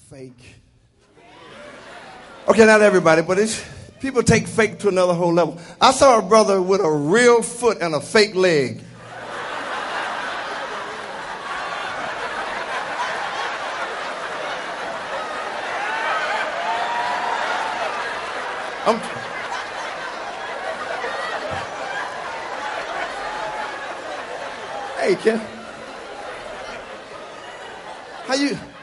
fake. Okay, not everybody, but people take fake to another whole level. I saw a brother with a real foot and a fake leg. Hey, Ken. How you